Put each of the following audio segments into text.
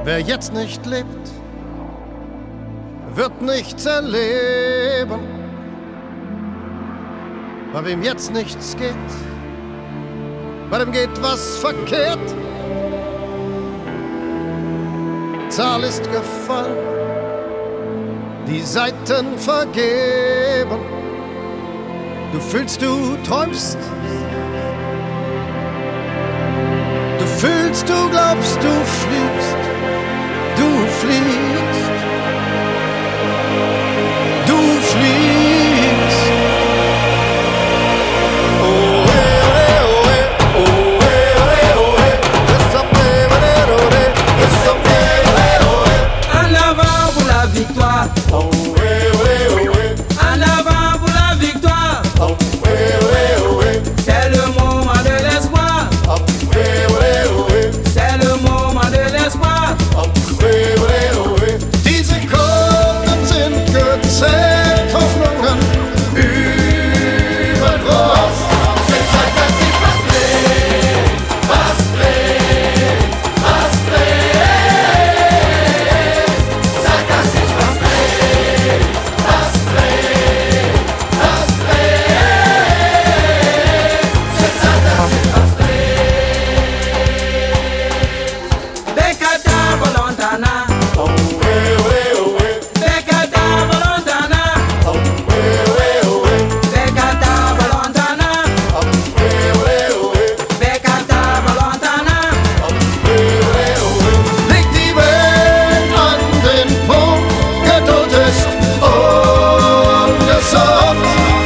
Wer jetzt nicht lebt, wird nichts erleben. Bei wem jetzt nichts geht, bei dem geht was verkehrt. Zahl ist gefallen, die Seiten vergeben. Du fühlst, du träumst. Du fühlst, du glaubst, du fliegst. Du fliegst. Du fliegst. Oh, eh, oh, eh, oh, eh, oh, eh. It's up there, oh, eh. It's up there, oh, eh. En avant pour la victoire. Oh, eh, oh, eh. En avant pour la victoire. Oh, eh, oh, eh. C'est le moment de l'espoir. Oh, eh, oh, eh. C'est le moment de l'espoir. Die Sekunden sind gezählt, Hoffnungen übergroß. C'est ça que c'est was dreht, was dreht, was dreht. Sag, dass ich was dreht, was dreht, was dreht. C'est ça que c'est was dreht. Bekata Volontana. Oh, Bekata Volontana. oh, Bekata Volontana. Bekata Volontana. Leg die Welt an den Punkt, Geduld ist ungesund.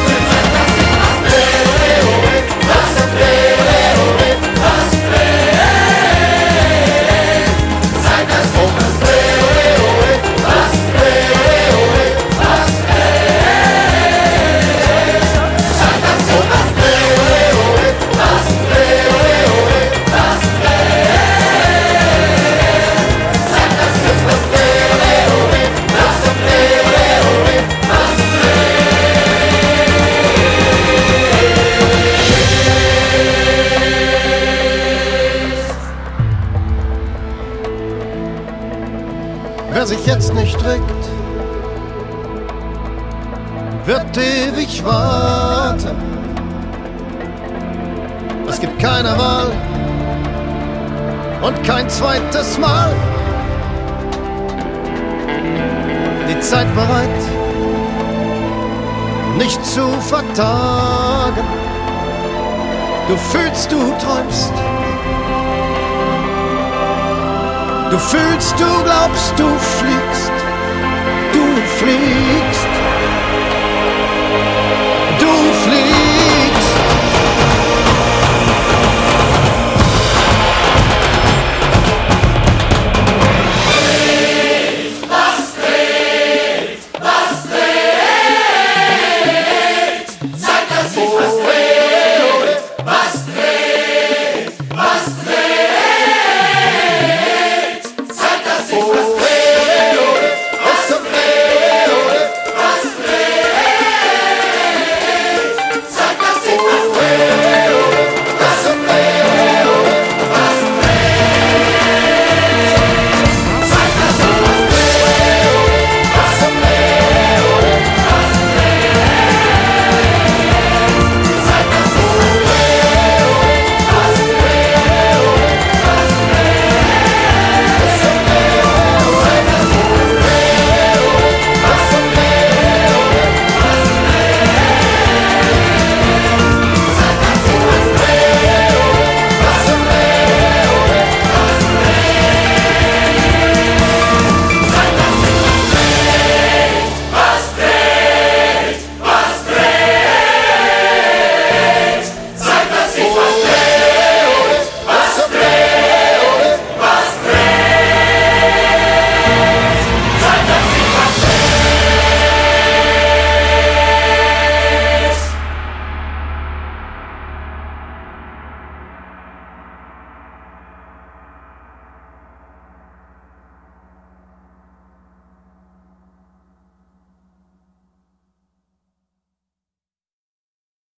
Wer sich jetzt nicht regt, wird ewig warten. Es gibt keine Wahl und kein zweites Mal. Die Zeit bereit, nicht zu vertagen. Du fühlst, du träumst. Du fühlst, du glaubst, du